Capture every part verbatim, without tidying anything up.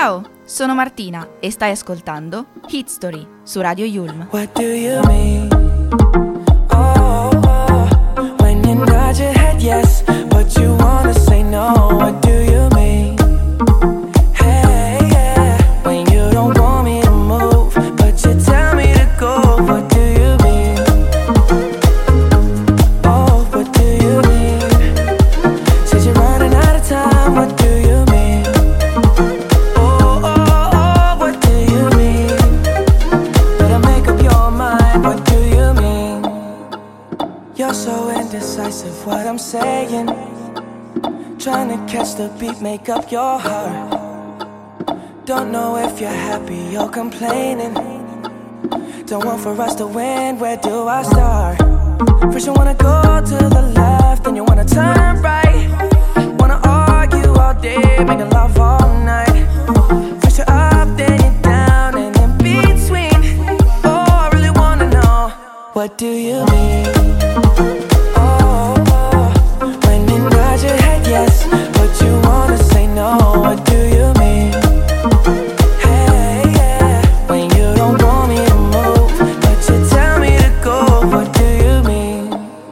Ciao, sono Martina e stai ascoltando Hit Story su Radio Yulm. What do you mean? Oh, oh, when you nod your head yes, but you wanna say no. What do you mean? Hey, yeah, when you don't want me to move, but you tell me to go. What do you mean? Oh, what do you mean? Said you're running out of time. What do you mean? Oh, oh, oh, what do you mean? Better make up your mind. What do you mean? You're so indecisive, what I'm saying. Trying to catch the beat, make up your heart. Don't know if you're happy or complaining. Don't want for us to win, where do I start? First you wanna go to the left, then you wanna turn right. Wanna argue all day, making love all night. First you're up, then you're down, and in between. Oh, I really wanna know, what do you mean? Oh, oh, when you nod your head yes, but you wanna say no. What do you mean? Hey, yeah, when you don't want me to move, but you tell me to go. What do you mean?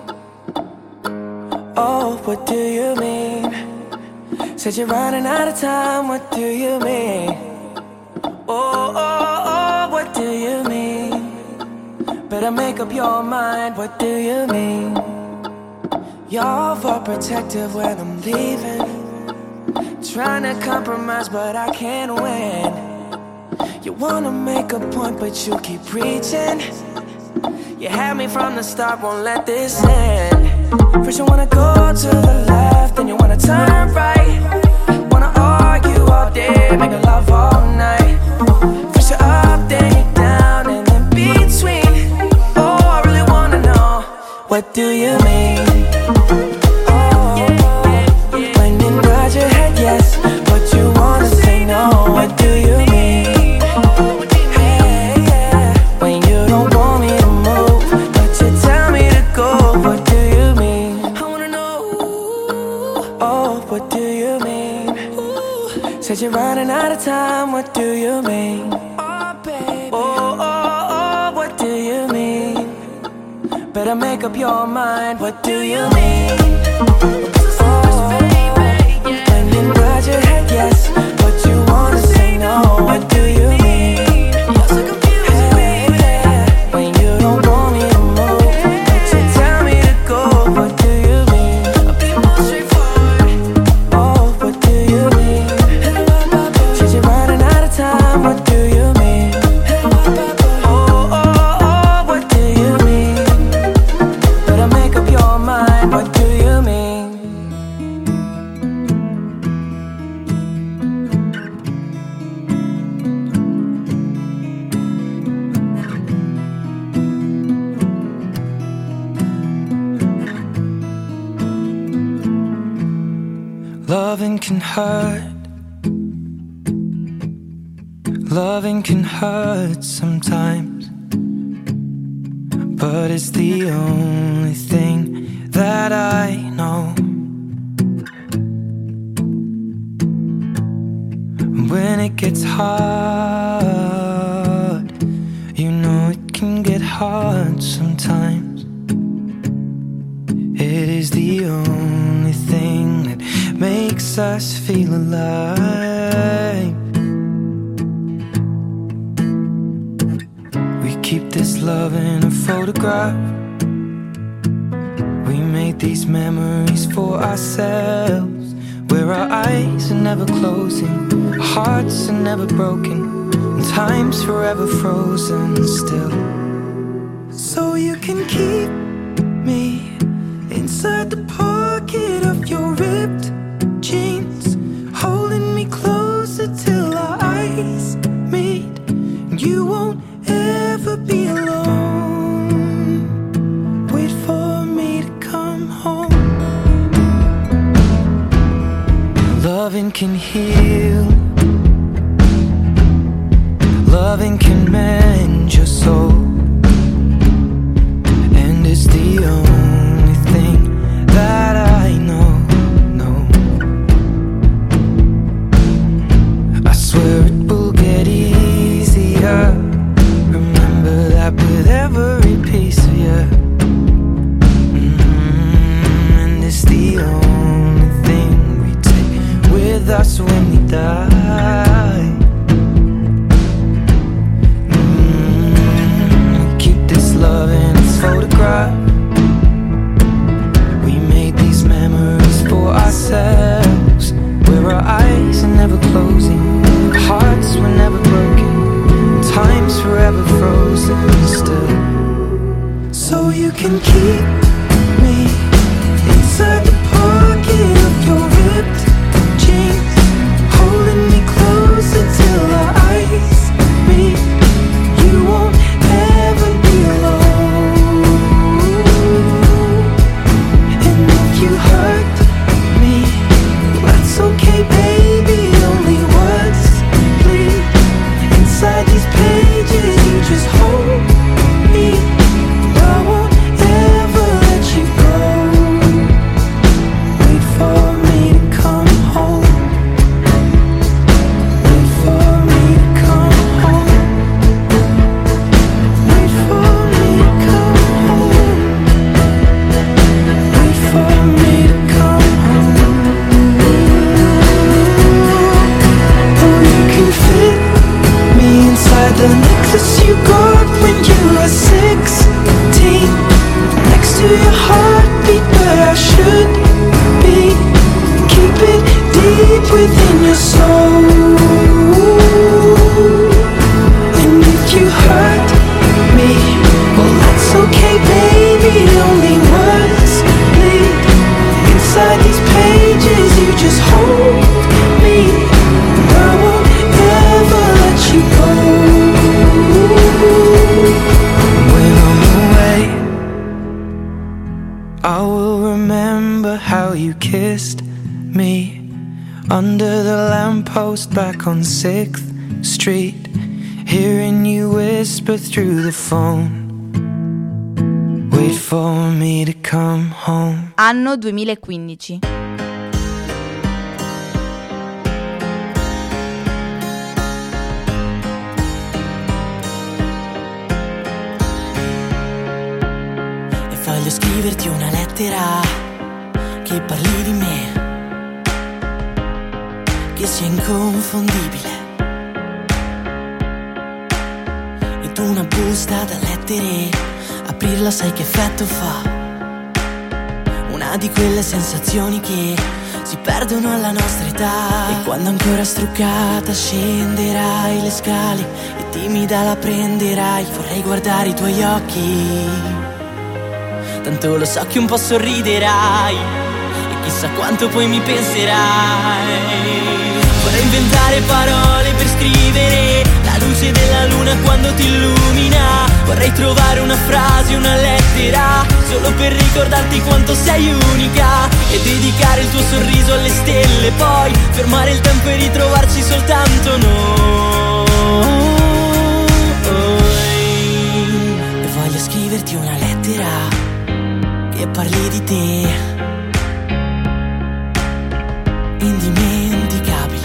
Oh, what do you mean? Said you're running out of time. What do you mean? Oh, oh, oh, what do you mean? Better make up your mind. What do you mean? You're overprotective when I'm leaving. Trying to compromise, but I can't win. You wanna make a point, but you keep preaching. You had me from the start, won't let this end. First you wanna go to the left, then you wanna turn right. Wanna argue all day, make love all night. First you're up, then you're down, and in between. Oh, I really wanna know, what do you mean? Oh, when you nod your head yes, but you wanna say no. What do you mean? Hey, yeah, when you don't want me to move, but you tell me to go. What do you mean? I wanna know. Oh, what do you mean? Said you're running out of time. What do you mean? Oh, baby. Oh, oh, oh, what do you mean? Better make up your mind. What do you mean? Oh, when you nod your head yes, but you wanna say no. What do you mean? Hey, yeah, when you don't want me to move, but you tell me to go. What do you mean? Oh, what do you mean? Said you're running out of time. What do you mean? Oh, oh, oh, what do you mean? Better make up your mind. What do you mean? Loving can hurt. Loving can hurt sometimes, but it's the only thing that I know. When it gets hard, you know it can get hard sometimes. It is the only thing that makes us feel alive. We keep this love in a photograph. We made these memories for ourselves, where our eyes are never closing, our hearts are never broken, and time's forever frozen still. So you can keep me inside the pocket of your ripped jeans, holding me closer till our eyes meet, and you won't ever be alone. Wait for me to come home. Loving can heal, loving can mend your soul, and it's the only thing that can keep me inside the pocket of your ripped jeans, holding me closer till our eyes meet. You won't ever be alone. And if you hurt me, that's okay, baby. Only words bleed inside these pages. You just hold me. I won't ever let you go. Wait for me to come home. Wait for me to come home. Wait for me to come home. Wait for me to come home. Oh, you can fit me inside the necklace you got when you were sixteen, next to your heartbeat where I should be. Keep it deep within your soul. And if you hurt me, well that's okay, baby. Only words bleed inside these pages. You just hold me. I won't ever let you go. When I'm away, I will remember how you kissed me under the lamppost back on sixth street, hearing you whisper through the phone. Wait for me to come home. Anno duemilaquindici. E voglio scriverti una lettera che parli di me, che sia inconfondibile. E tu una busta da lettere, aprirla sai che effetto fa. Una di quelle sensazioni che si perdono alla nostra età. E quando ancora struccata scenderai le scale e timida la prenderai, vorrei guardare i tuoi occhi, tanto lo so che un po' sorriderai e chissà quanto poi mi penserai. Vorrei inventare parole per scrivere la luce della luna quando ti illumina. Vorrei trovare una frase, una lettera, solo per ricordarti quanto sei unica e dedicare il tuo sorriso alle stelle. Poi fermare il tempo e ritrovarci soltanto noi. E voglio scriverti una lettera che parli di te, indimenticabile.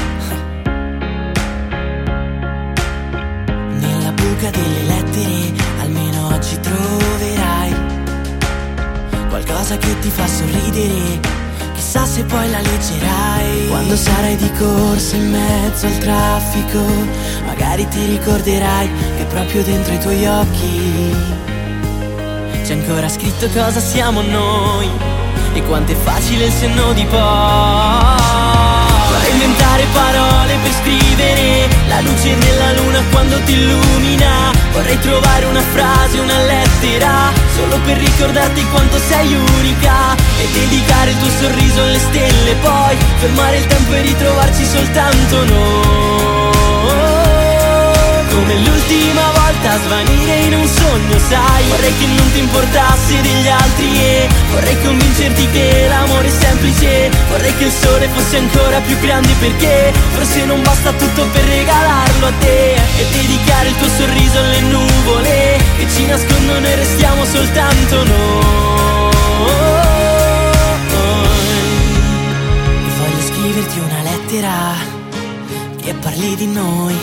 Nella buca delle lettere almeno oggi troverai qualcosa che ti fa sorridere, chissà se poi la leggerai. Quando sarai di corsa in mezzo al traffico, magari ti ricorderai che proprio dentro i tuoi occhi c'è ancora scritto cosa siamo noi e quanto è facile il senno di poi. Vorrei inventare parole per scrivere la luce della luna quando ti illumina. Vorrei trovare una frase, una lettera, solo per ricordarti quanto sei unica e dedicare il tuo sorriso alle stelle. Poi fermare il tempo e ritrovarci soltanto noi. Come l'ultima volta svanire in un sogno, sai. Vorrei che non ti importasse degli altri e vorrei convincerti che l'amore è semplice. Vorrei che il sole fosse ancora più grande, perché forse non basta tutto per regalarlo a te e dedicare il tuo sorriso alle nuvole che ci nascondono e restiamo soltanto noi. E voglio scriverti una lettera che parli di noi,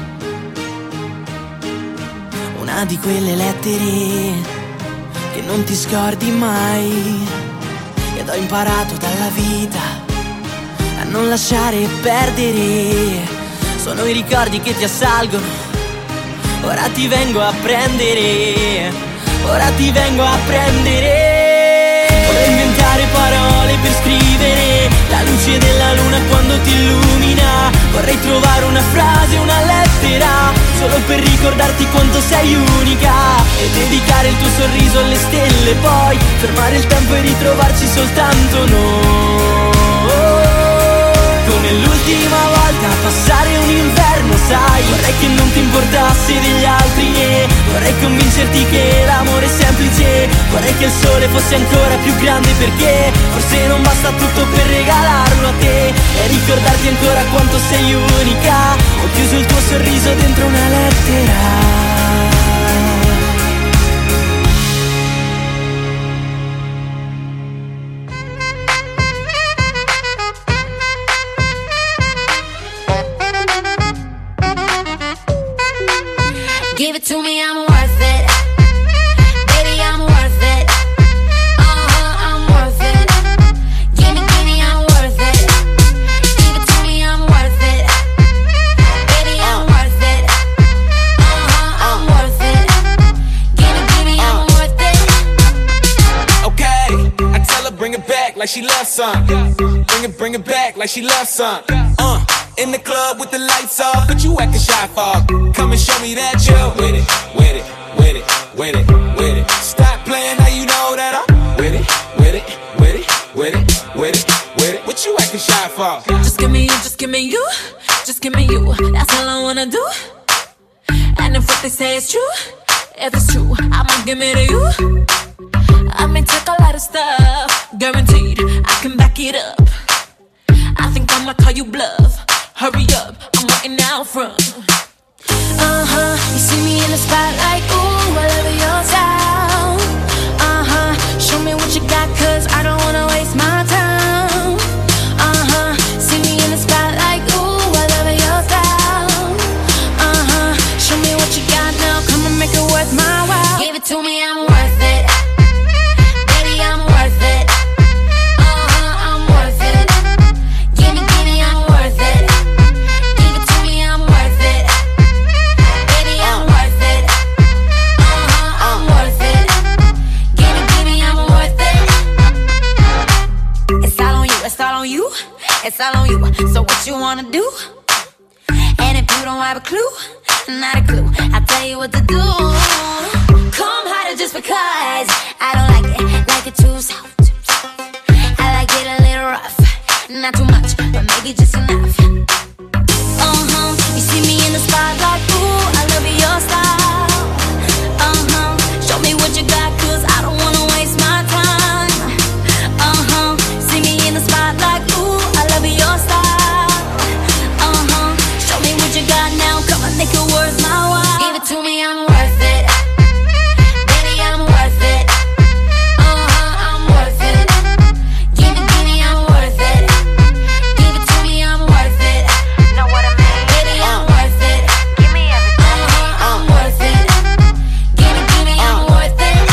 una di quelle lettere che non ti scordi mai. Ed ho imparato dalla vita a non lasciare perdere. Sono i ricordi che ti assalgono, ora ti vengo a prendere, ora ti vengo a prendere. Vorrei inventare parole per scrivere la luce della luna quando ti illumina. Vorrei trovare una frase, una lettera, solo per ricordarti quanto sei unica e dedicare il tuo sorriso alle stelle. e poi fermare il tempo e ritrovarci soltanto noi. Come l'ultima volta passare un inverno, sai, vorrei che non ti importassi degli altri e vorrei convincerti che l'amore è semplice. Vorrei che il sole fosse ancora più grande, perché forse non basta tutto per regalarlo a te e ricordarti ancora quanto sei unica. Ho chiuso il tuo sorriso dentro una lettera. Give it to me, I'm worth it. Baby, I'm worth it. Uh-huh, I'm worth it. Give me, give me, I'm worth it. Give it to me, I'm worth it. Baby, I'm worth it. Uh-huh, I'm worth it. Give me, give me, I'm worth it. Okay, I tell her bring it back like she loves some. Bring it, bring it back like she loves some. Uh. In the club with the lights off, but you acting shy for. Come and show me that you're with it, with it, with it, with it, with it. Stop playing, now you know that I'm with it, with it, with it, with it, with it, with it. What you acting shy for? Just give me you, just give me you, just give me you. That's all I wanna do. And if what they say is true, if it's true, I'ma give it to you. I may take a lot of stuff, guaranteed I can back it up. I think I'ma call you bluff. Hurry up, I'm waiting out front. Uh-huh, you see me in the spotlight, ooh, I love your style. Uh-huh, show me what you got, cause I don't wanna waste my time. Uh-huh, see me in the spotlight, ooh, I love your style. Uh-huh, show me what you got now, come and make it worth my while. Give it to me, I'm worth it. Baby, I'm worth it. Uh-huh, I'm worth it. Give me, give me, I'm worth it. It's all on you, so what you wanna do? And if you don't have a clue, not a clue, I'll tell you what to do. Come harder just because I don't like it, like it too soft. I like it a little rough, not too much, but maybe just enough. Uh-huh, you see me in the spotlight, ooh, I love your style. Uh-huh, show me what you got, cause I don't wanna waste my time. Uh-huh, see me in the spotlight, ooh, your style. Uh-huh, show me what you got now, come on, make it worth my while. Give it to me, I'm worth it. Baby, I'm worth it. Uh-huh, I'm worth it. Give it, give me, I'm worth it. Give it to me, I'm worth it. Know what I mean? Baby, I'm worth it. Give me everything. Uh-huh, I'm worth it. Give it, give me, I'm worth it.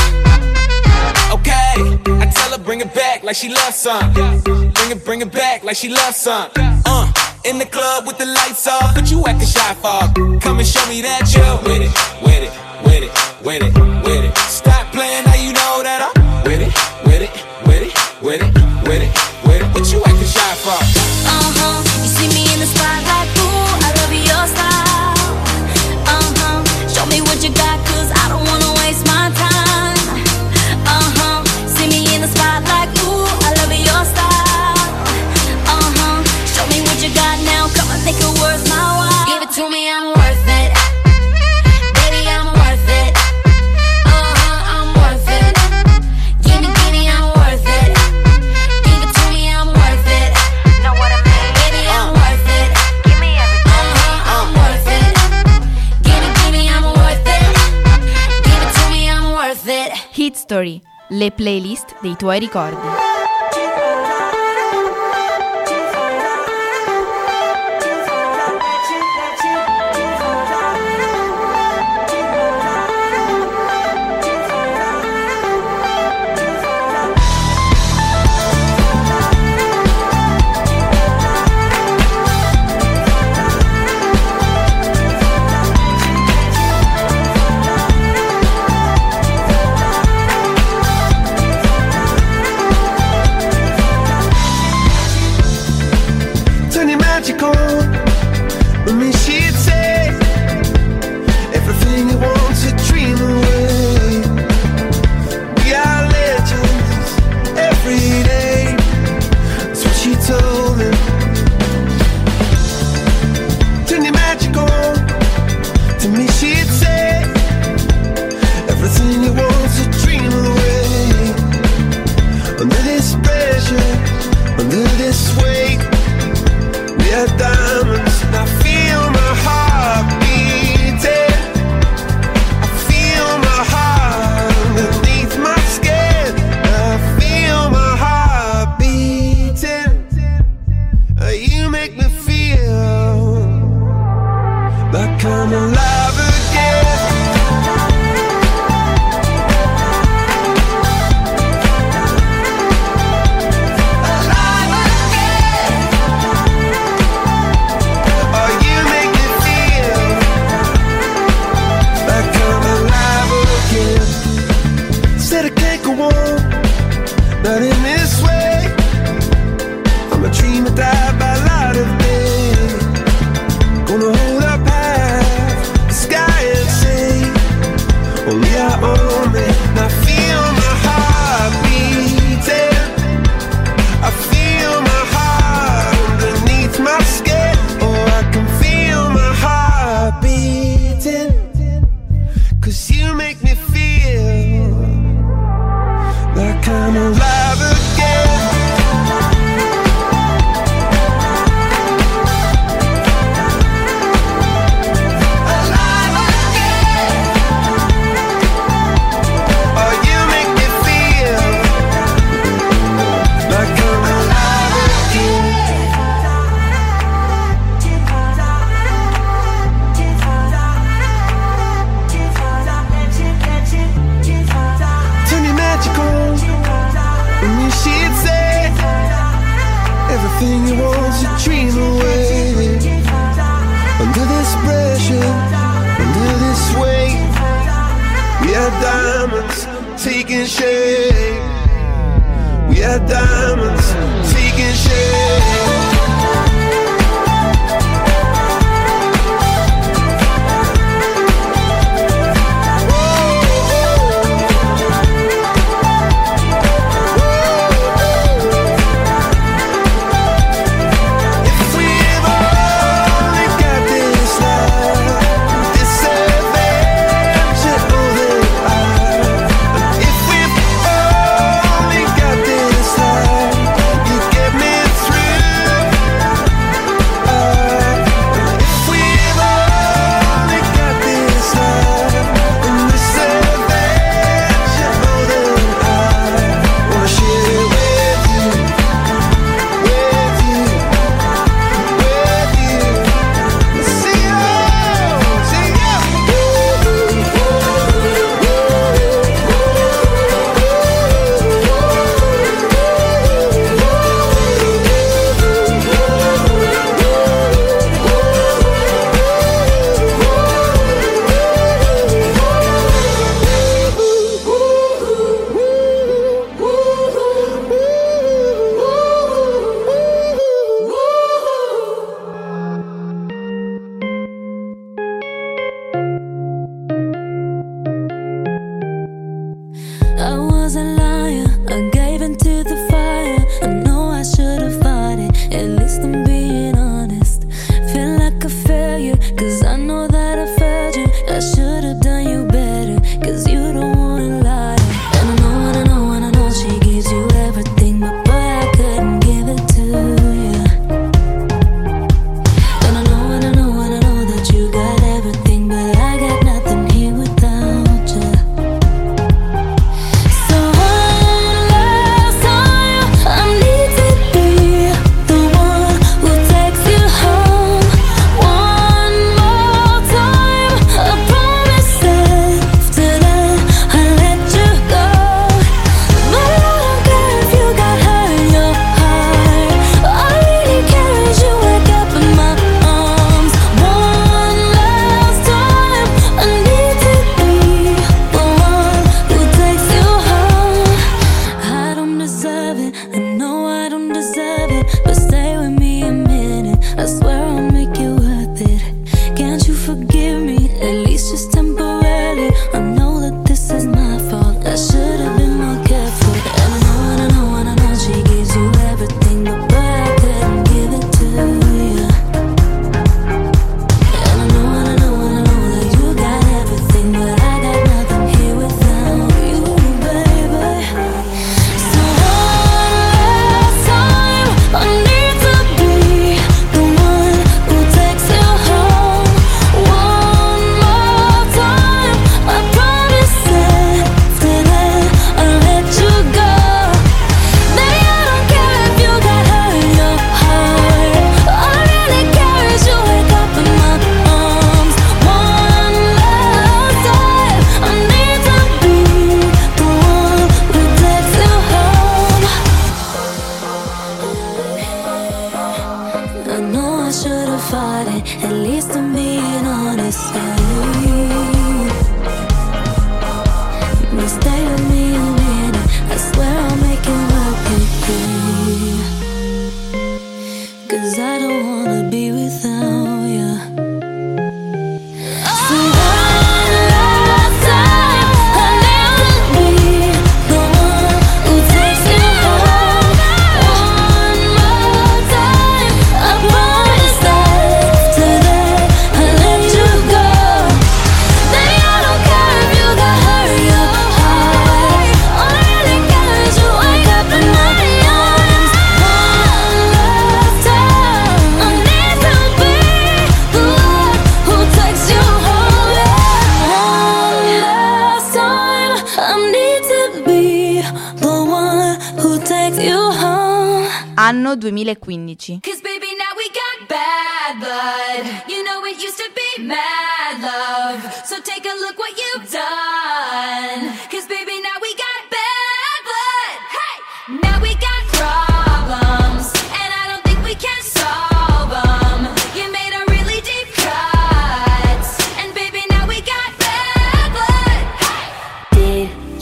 Okay, I tell her bring it back like she loves some. Bring it, bring it back like she loves some. Uh, in the club with the lights off, but you acting shy for. Come and show me that you're with it, with it, with it, with it, with it. Stop playing, now you know that I'm with it, with it, with it, with it, with it, with it. What you acting shy for? Uh-huh, you see me in the spotlight, ooh, I love your style. Uh-huh, show me what you got, cause I don't wanna waste my time. Uh-huh, see me in the spotlight, ooh, I love your style. Uh-huh, show me what you got now, come on, make it worth my while. Give it to me, I'm worth it. Baby, I'm worth it. Uh-huh, I'm worth it. Give me, give me, I'm worth it. Give it to me, I'm worth it. Know what I mean? Baby, I'm worth it. Give me everything. Uh-huh, I'm worth it. Give it, give me, I'm worth it. Give it to me, I'm worth it. Hit Story, le playlist dei tuoi ricordi. everything you want to dream away. Under this pressure, under this weight, we are diamonds taking shape. We are diamonds taking shape. Anno duemilaquindici. Cause baby now we got bad blood. You know it used to be mad love. So take a look what you've done. Cause baby now we got bad blood. Hey! Now we got problems. And I don't think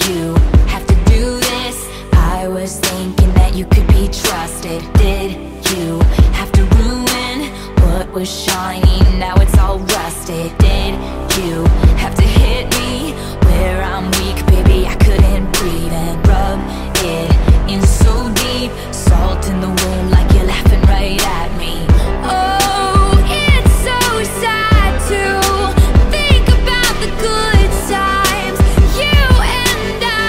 you have to do this? I was thinking that you could be trusted. Did you have to ruin what was shiny? Now it's all rusted. Did you have to hit me where I'm weak? Baby, I couldn't breathe and rub it in so deep. Salt in the wound like you're laughing right at me. Oh, it's so sad to think about the good times, you and I.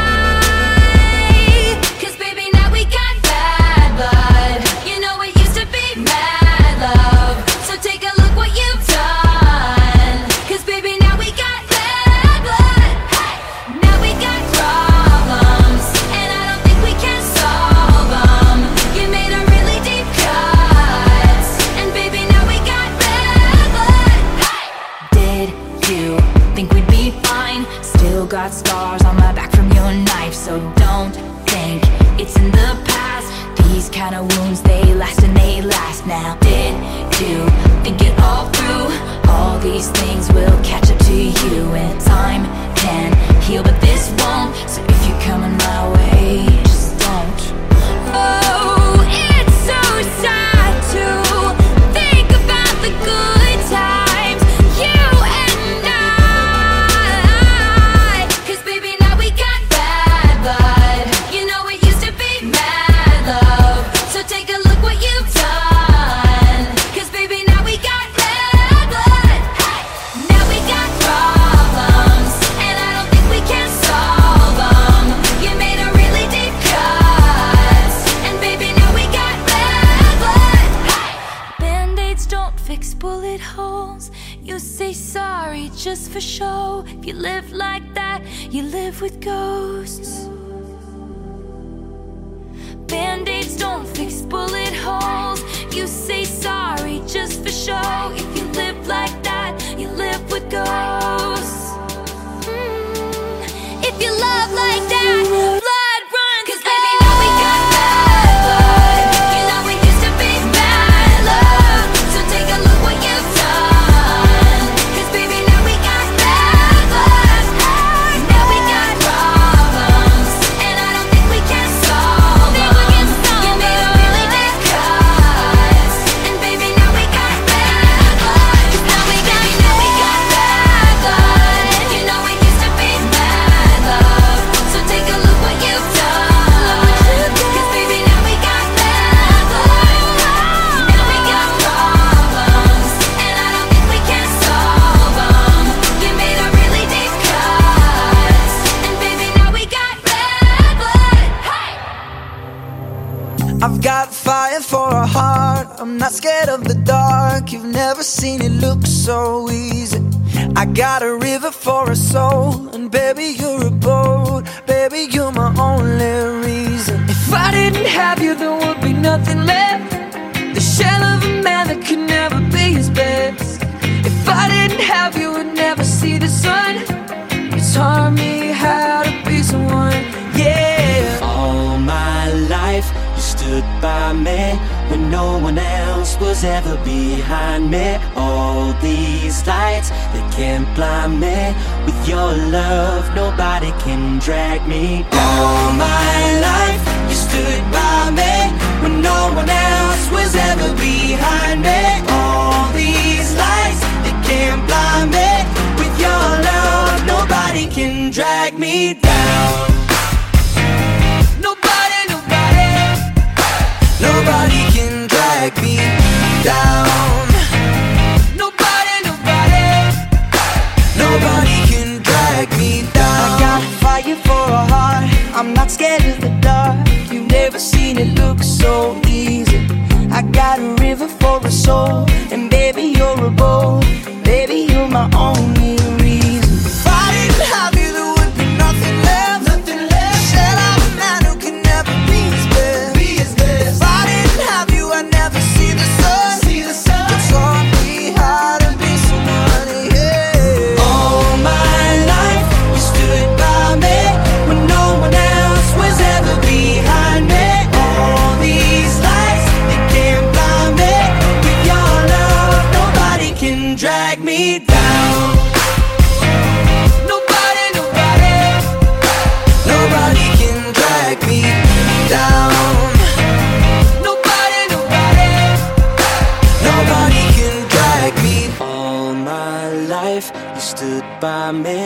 'Cause baby, now we got bad blood. You know it used to be mad love. So take a look what you've done. 'Cause baby, now we got bad blood. Hey! Now we got problems, and I don't think we can solve them. You made a really deep cut, and baby, now we got bad blood. Hey! Did you think we'd be fine? Still got scars on my back from your knife, so don't think it's in the past. These kind of wounds, they last and they last now. Did you think it all through? All these things will catch up to you, and time can heal, but this won't. So if you're coming my way, just don't. Oh, it's so sad to think about the good times, you and I. 'Cause baby, now we got bad blood. You know it used to be mad love. So take a look what you've done. 'Cause baby, now we got bad blood. Hey! Now we got problems, and I don't think we can solve them. You made a really deep cut, and baby, now we got bad blood. Hey! Band-aids don't fix bullet holes. You say sorry just for show. If you live like that, you live with ghosts. Band-aids don't fix bullet holes. You say sorry just for show. If you live like that, you live with ghosts. Mm. If you love like that, blood runs. 'Cause baby, now we got bad blood. You know we used to be mad love. So take a look what you've done. 'Cause baby, now we got bad blood. Now we got problems, and I don't think we can solve them. You made a really deep cut, and baby, now we got bad blood. Now we got, now we got bad blood. You know we used to be mad love. So take a look what you've done. 'Cause baby, now we got bad blood. Now we got problems, and I don't think we can solve them. You made a really deep cut, and baby, now we got bad blood. Hey! I've got fire for a heart, I'm not scared of the dark. You've never seen it look so easy. I got a river for a soul, and baby, you're a boat. Baby, you're my only reason. If I didn't have you, there would be nothing left. The shell of a man that could never be his best. If I didn't have you, would never see the sun. You taught me how to be someone, yeah. All my life you stood by me when no one else was ever behind me. All these lights, they can't blind me. With your love, nobody can drag me down. All my life you stood by me when no one else was ever behind me. All these lights, they can't blind me. With your love, nobody can drag me down. Nobody, nobody, nobody can drag me down. Nobody, nobody, nobody can drag me down. I got fire for a heart, I'm not scared of the dark. You've never seen it look so easy. I got a river for a soul, and baby, you're a boat. Baby, you're my only reason. If I didn't have you, there would be nothing left. Nothing left. Shell of a man who can never be his best. Be his best. If I didn't have you, I'd never see the sun. See the sun. You taught me how to be someone, yeah. All my life you stood by me when no one else was ever behind me. All these lights, they can't blind me. With your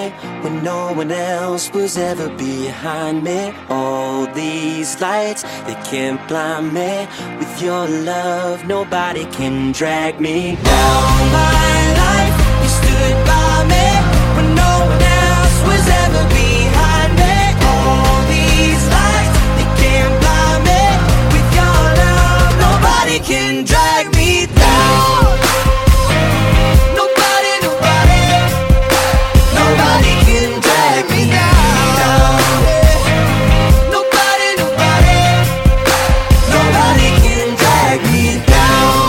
me when no one else was ever behind me. All these lights, they can't blind me. With your love, nobody can drag me down. My life, you stood by me when no one else was ever behind me. All these lights, they can't blind me. With your love, nobody can drag me down. Nobody, nobody, nobody can drag me down. Nobody, nobody, nobody can drag me down.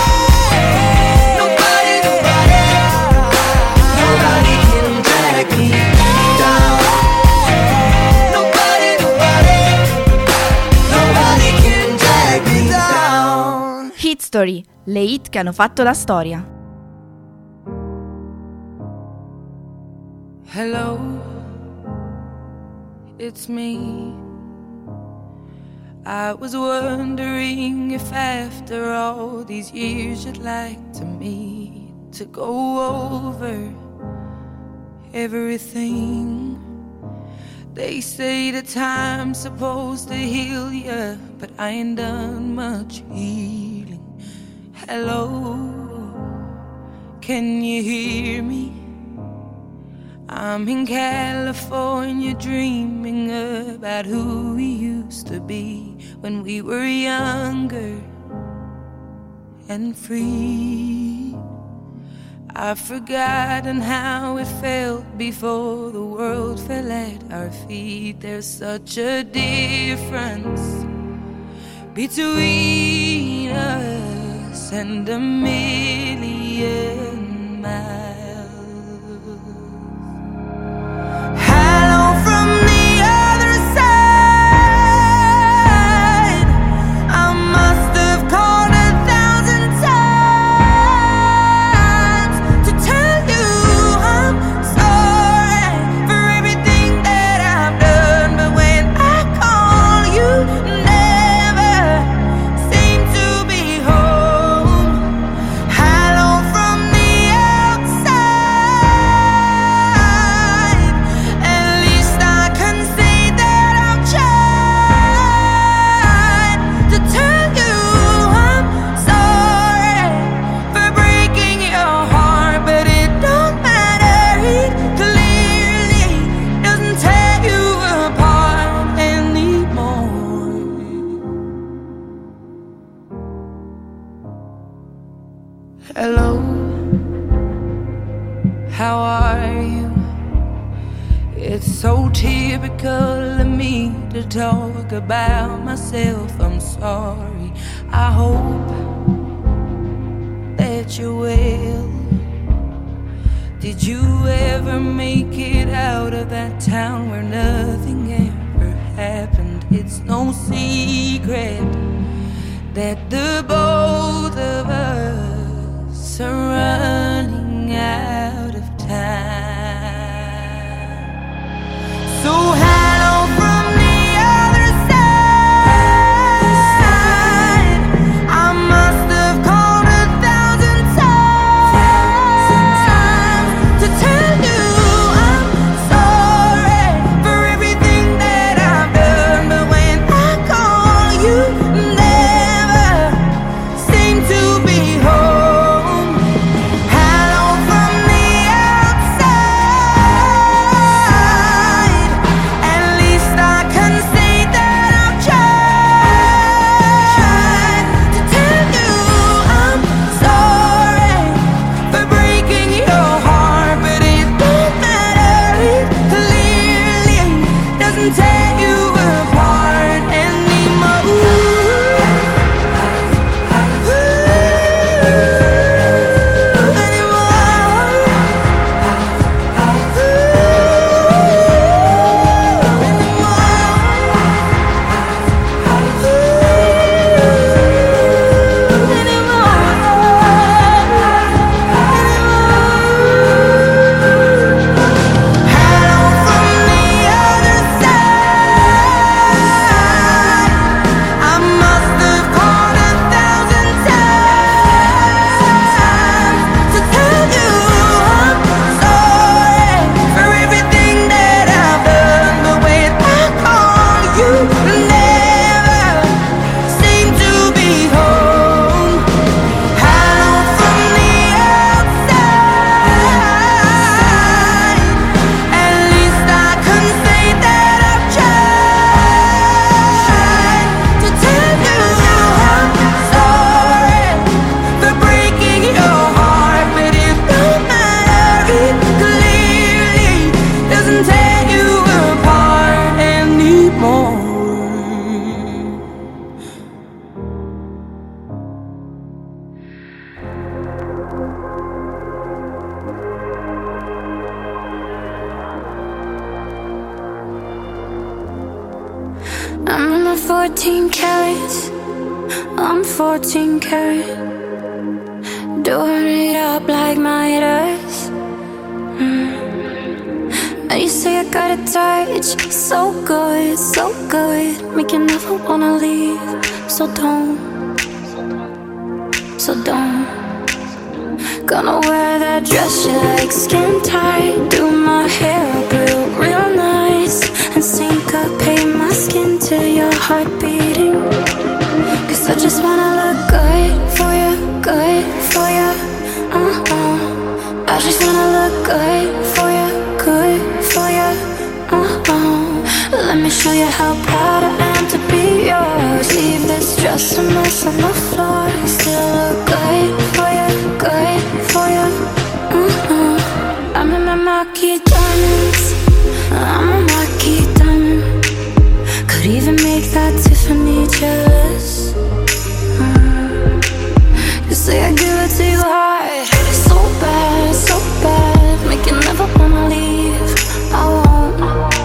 Nobody, nobody, nobody can drag me down. Nobody, nobody, nobody can drag me down. Hit Story, le hit che hanno fatto la storia. Hello, it's me. I was wondering if after all these years you'd like to meet to go over everything. They say the time's supposed to heal ya, but I ain't done much healing. Hello, can you hear me? I'm in California dreaming about who we used to be when we were younger and free. I've forgotten how it felt before the world fell at our feet. There's such a difference between us and a million miles. Hello from the other side. I must have called a thousand times to tell you I'm sorry for everything that I've done. But when I call, you never seem to be home. Hello from the outside. At least I can say that I've tried to tell you I'm sorry for breaking your heart, but it don't matter. It clearly doesn't tear you apart anymore. Hello, how are you? It's so typical of me to talk about myself. I'm sorry. I hope that you're well. Did you ever make it out of that town where nothing ever happened? It's no secret that the both of us are running out of time. So hello from the other side. I must have called a thousand times to tell you I'm sorry for everything that I've done. But when I call, you never seem to be home. Hello from the outside. At least I can say that I've tried to tell you I'm sorry for breaking your heart, but it don't matter. It clearly doesn't tear you apart anymore. Hello from the other side. I'm in my fourteen carats, I'm fourteen carat, doing it up like Midas. mm. And you say I got a touch, so good, so good, make you never wanna leave. So don't, so don't. Gonna wear that dress you like, skin tight, do my hair up real, real nice, and syncopate my skin to your heart beating. Cause I just wanna look good for you, good for you, uh-uh. I just wanna look good for you, good for you, uh-uh. Let me show you how proud I am to be yours. Leave this dress a mess on the floor, still look good for you, good for you, uh-uh. I'm in my marquee diamonds, I'm a marquee diamond. Could even make that Tiffany jealous. mm. You say I give it to you hard, so bad, so bad, make you never wanna leave. I won't,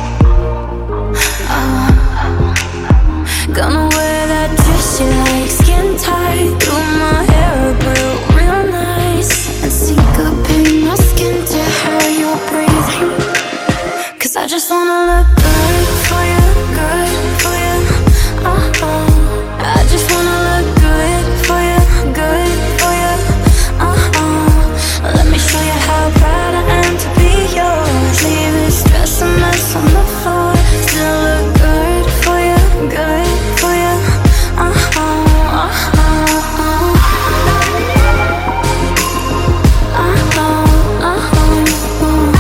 I won't. Gonna wear that dress you like, skin tight, do my hair up real, real nice, and syncopate my skin to how you're breathing. Cause I just wanna look good for you, good for you, uh-uh. I just wanna look good for you, good for you, uh-uh. Let me show you how proud I am to be yours. Leave this dress a mess on the floor, still look good for you, good for you, uh-uh, uh-uh, uh-uh, uh-uh, uh-uh.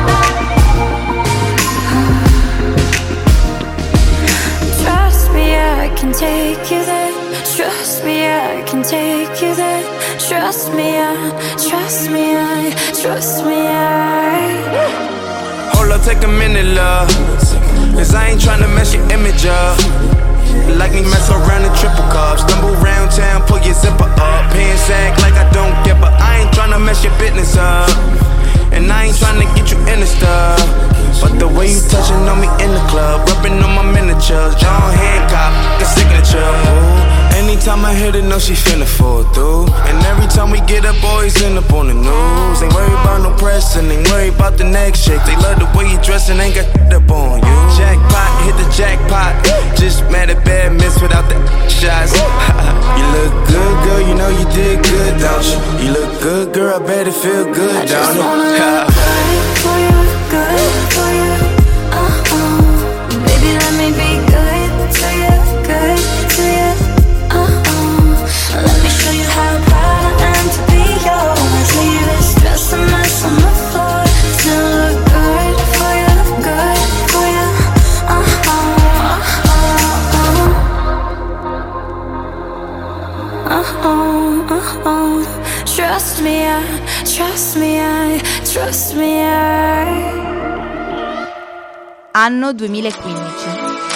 Trust me, I can take you there. Trust me, I can take you there. Trust me, I, trust me, I, trust me, I. Hold up, take a minute, love, cause I ain't tryna mess your image up. Like me mess around in triple cups, stumble round town, pull your zipper up, pants act like I don't give a. I ain't tryna mess your business up, and I ain't tryna get you in the stuff. But the way you touching on me in the club, rubbing on my miniatures, John Hancock, the signature. Ooh. Anytime I hit it, know she finna fall through. And every time we get up, boys end up on the news. Ain't worried about no pressing, ain't worried about the next shake. They love the way you dressing, ain't got shit up on you. Jackpot, hit the jackpot. Just mad at bad miss without the shots. You look good, girl, you know you did good, don't you? You look good, girl, I bet it feel good, I just don't wanna it? look good for you, good for you, uh-uh. Baby, let me be good to you, good to you, uh-uh. Let me show you how proud I am to be yours. Leave this dress a mess on the floor, still look good for you, good for you, uh-uh, uh-uh, uh-uh, uh-uh. Trust me, I, trust me, I, trust me, I. Anno duemilaquindici.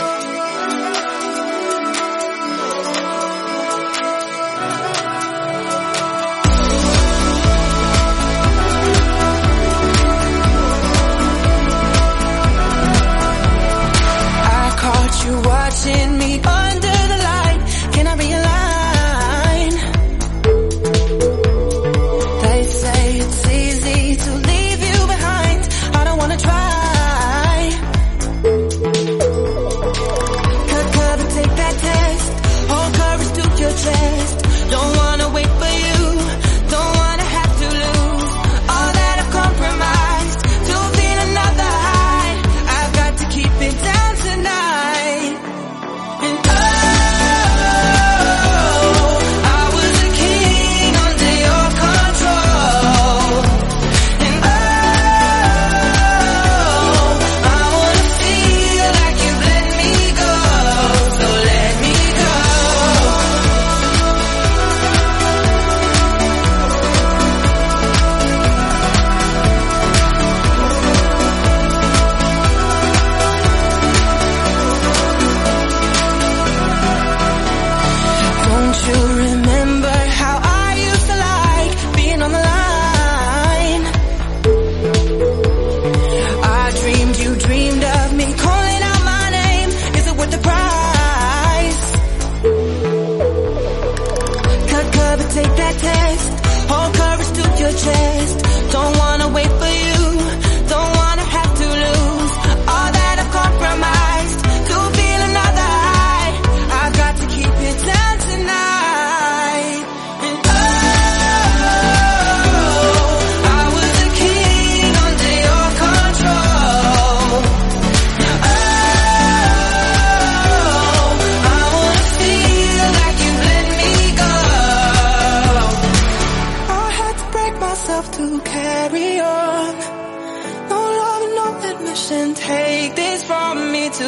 I caught you watching me under the light. Can I be a line? They say it's easy to leave you behind. I don't wanna try. Cut cover, take that test. Hold courage to your chest. Don't wanna wait for you. Don't wanna have to lose all that I've compromised to feel another high. I've got to keep it down tonight. And oh, I was a king under your control. And oh, I wanna feel like you've let me go. So let me go.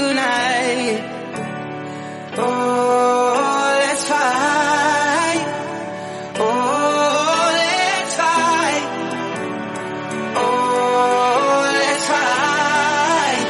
tonight. Oh, let's fight. Oh, let's fight. Oh, let's fight.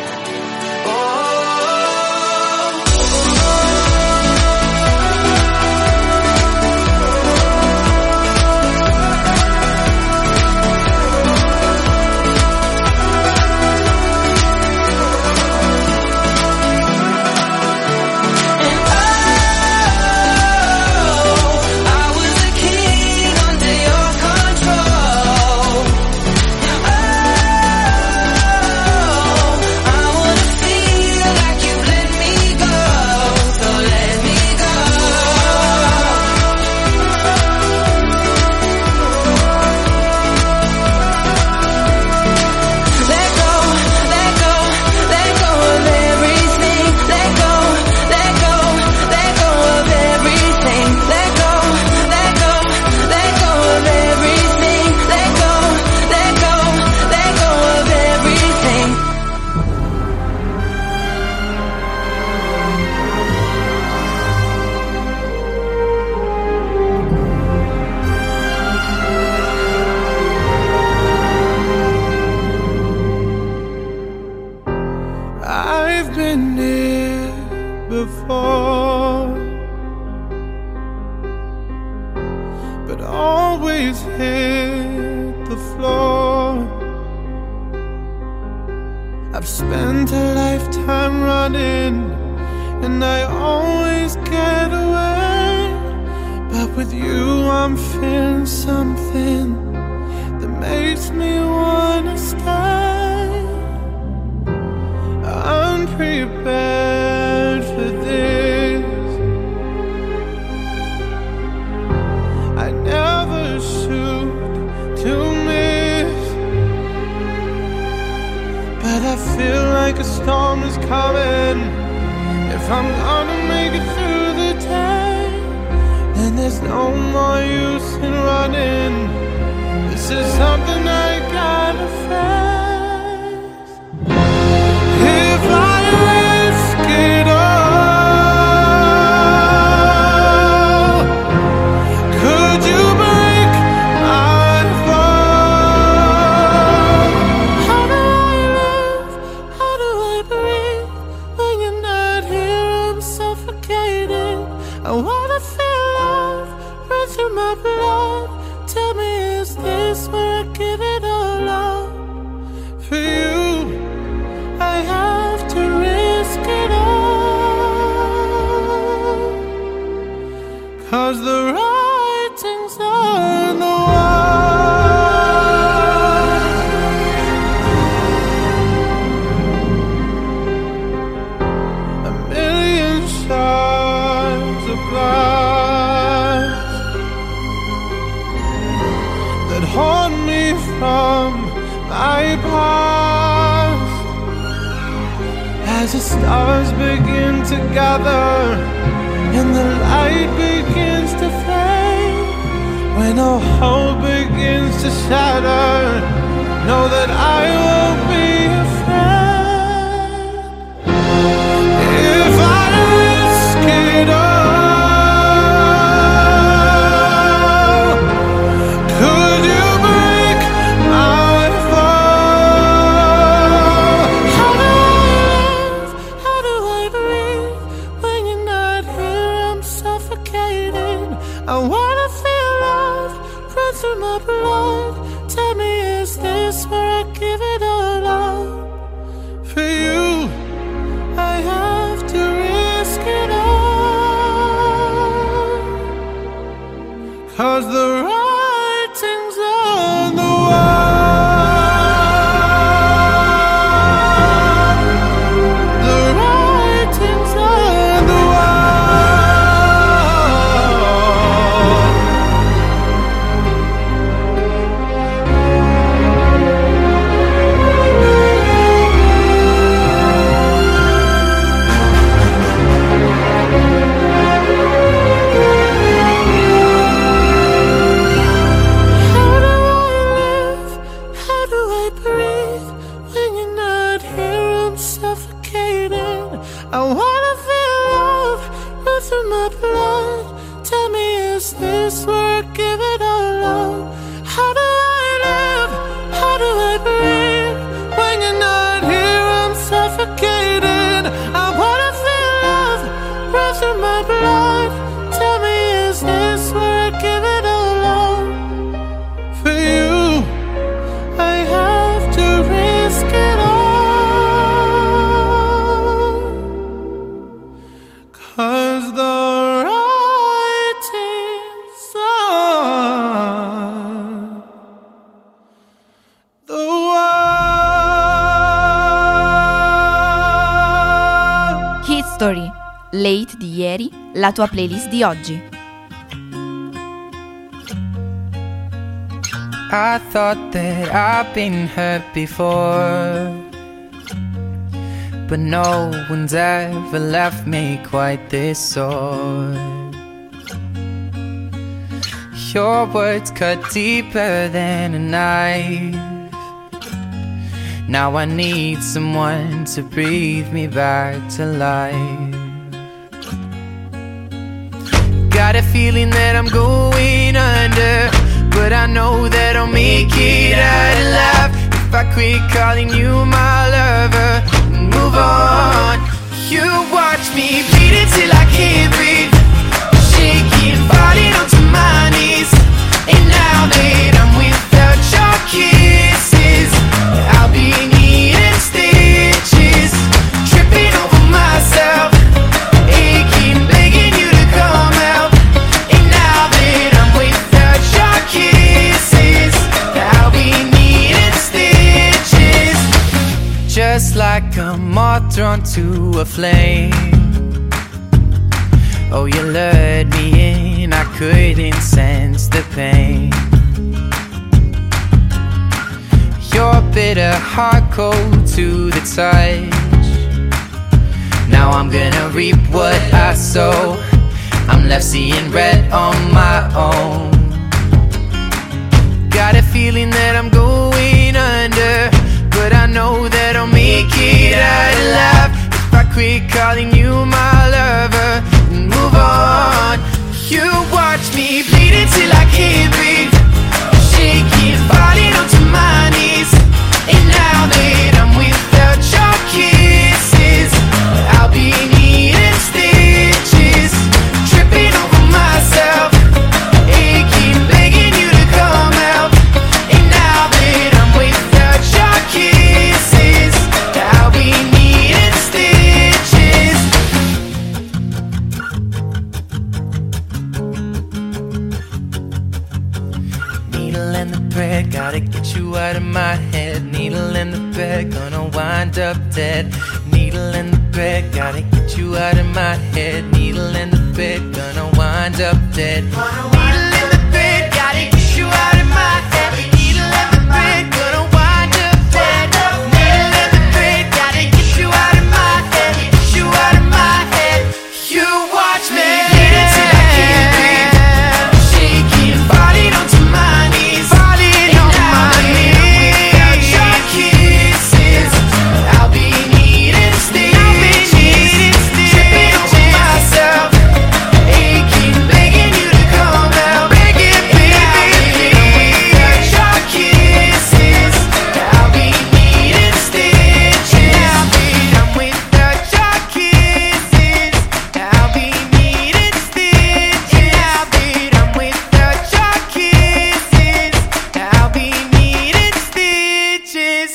I've been here before, but always hit the floor. I've spent a lifetime running, and I always get away. But with you I'm feeling something that makes me wanna stay. I'm prepared for this. I never shoot to miss, but I feel like a storm is coming. If I'm gonna make it through the day, then there's no more use in running. This is something I gotta face. If I risk it all, could you break my fall? How do I live? How do I breathe? When you're not here, I'm suffocating. I wanna feel love run through my blood. Tell me, is this where I give it all up? For you, I have to risk it all, 'cause the writing's on the wall. A million shards of glass that haunt me from my past. As the stars begin to gather and the light begins to fade, when all hope begins to shatter, know that I won't be afraid. If I risk it all, could you break my fall? How do I live? How do I breathe? When you're not here, I'm suffocating. I wanna feel love run through my blood. Tell me, is this where I give it all up? I wanna feel love run through my blood. Tell me, is this worth giving all up? How do I live? How do I breathe? When you're not here, I'm suffocating. I wanna feel love run through my blood. Tell me, is this worth giving all up? For you, I have to risk it all. 'Cause the writing's on the wall. Hit Story, late di ieri, la tua playlist di oggi. I thought that I've been hurt before, but no one's ever left me quite this sore. Your words cut deeper than a knife. Now I need someone to breathe me back to life. Got a feeling that I'm going under, but I know that I'll make it out alive if I quit calling you my lover and move on. You watch me bleed until I can't breathe, shaking, falling onto my knees. And now that I'm without your kisses, I'll be needing stitches, tripping over myself, aching, begging you to come out. And now that I'm without your kisses, I'll be needing stitches, just like a moth drawn to a flame. Oh, you lured me in, I couldn't sense the pain. Your bitter heart cold to the touch. Now I'm gonna reap what I sow. I'm left seeing red on my own. Got a feeling that I'm going under, but I know that I'll make it out alive if I quit calling you my lover and move on. You watch me bleed until I can't breathe, shaking, falling onto my knees. And now that I'm without your kisses, I'll be needing stitches, tripping over myself, aching, begging you to come out. And now that I'm without your kisses, I'll be needing stitches. Needle and the thread, gotta get you out of my head. Needle and the thread, gonna wind up dead. Needle and the thread, gotta get you out of my head. Needle and the thread, gonna wind up dead. Needle and the thread, gotta get you out of my head. Needle and the thread, gonna wind up dead. Needle and the thread, gotta get you out of my head. Get you out of my head. You watch me bleed until I can't breathe, shaking, falling onto my knees. Falling on my knees. Without your kisses, I'll be needing stitches, tripping over myself, aching, begging you to come out. Begging, baby, without your kisses, I'll be needing stitches. I'm without your kisses, I'll be needing stitches. I'm without your kisses, I'll be needing stitches.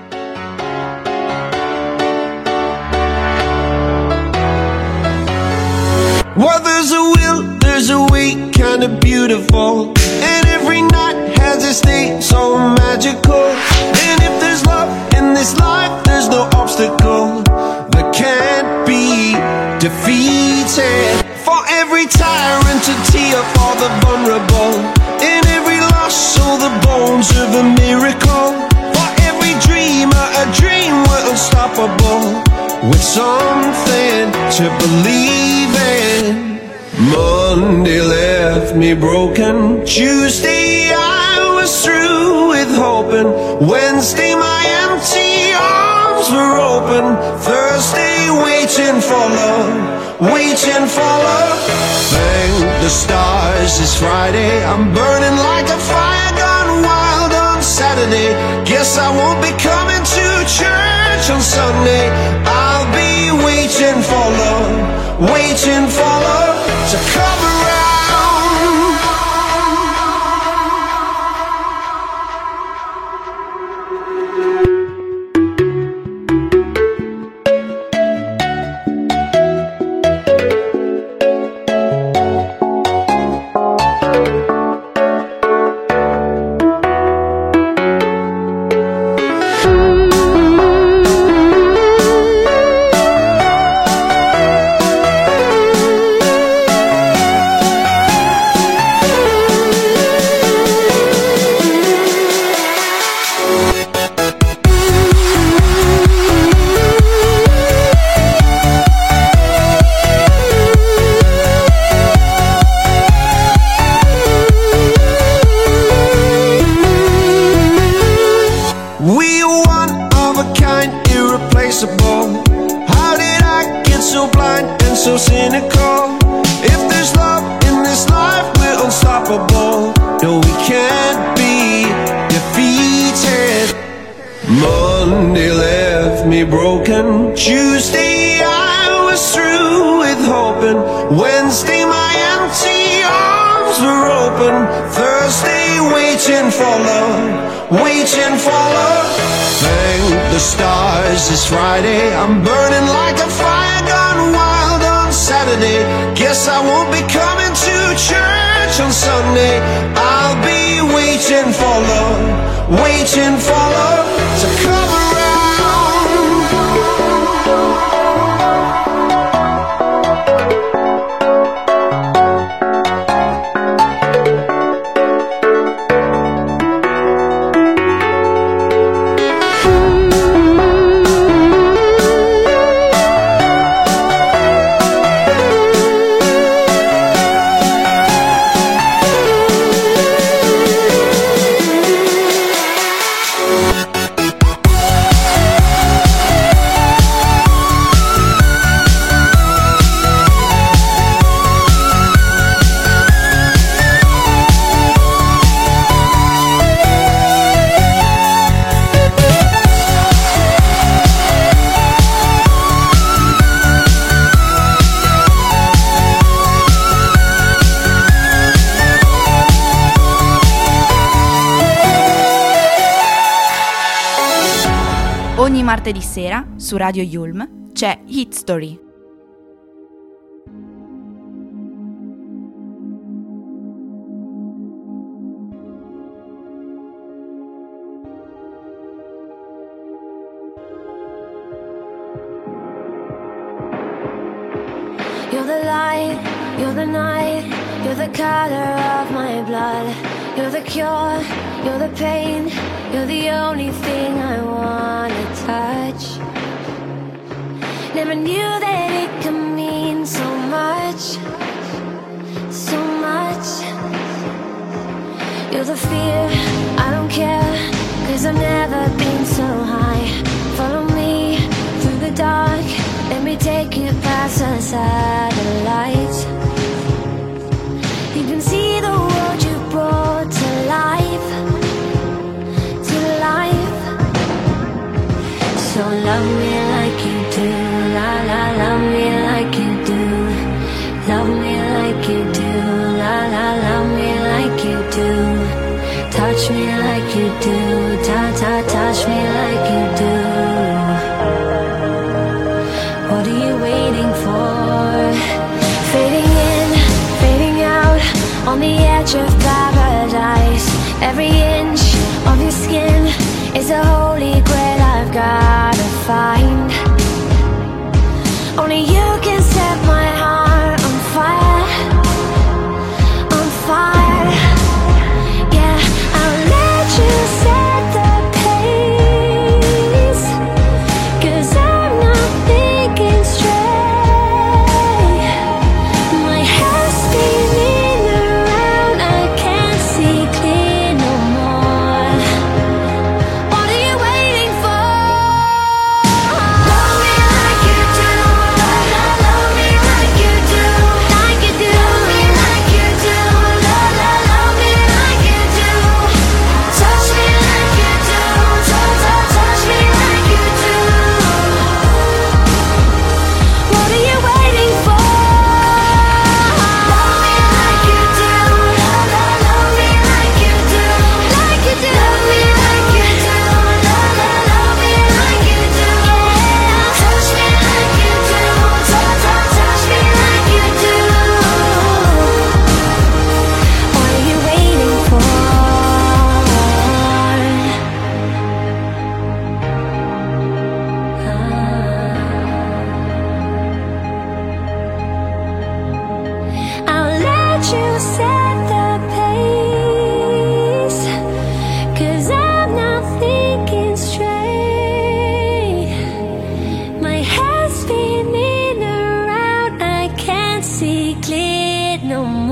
Well, there's a will, there's a way, kinda beautiful. And every night has its day, so magical. And if there's love in this life, there's no obstacle that can't be defeated. For every tyrant to tear for the vulnerable, in every loss, so the bones of a miracle. For every dreamer, a dream we're unstoppable, with something to believe in. Monday left me broken, Tuesday I was through with hoping, Wednesday my empty arms were open. Thursday, waiting for love, waiting for love. Thank the stars, it's Friday. I'm burning like a fire gone wild on Saturday. Guess I won't be coming to church on Sunday. I'll be waiting for love, waiting for love to come around. Tuesday I was through with hoping. Wednesday my empty arms were open. Thursday waiting for love, waiting for love. Thank the stars, it's Friday. I'm burning like a fire gone wild on Saturday. Guess I won't be coming to church on Sunday. I'll be waiting for love, waiting for love to come around. Ogni martedì sera su Radio Yulm c'è Hit Story. You're the light, you're the night, you're the color of my blood. You're the cure, you're the pain, you're the only thing I wanna touch. Never knew that it could mean so much, so much. You're the fear, I don't care, cause I've never been so high. Follow me through the dark, let me take you past the satellites. You can see the world you brought to life, to life. So love me like you do, la la, love me like you do. Love me like you do, la la, love me like you do. Touch me like you do, ta ta, touch me like you do. What are you waiting for? Fading in, fading out, on the edge of paradise. Every inch of your skin is a holy grail I've gotta find. Only you can set my heart on fire, on fire. Yeah, I'll let you set the pace, cause I'm not thinking straight. My head's spinning around, I can't see clear no more. What are you waiting for? you set the pace, 'cause I'm not thinking straight. My head's spinning around, I can't see clear no more.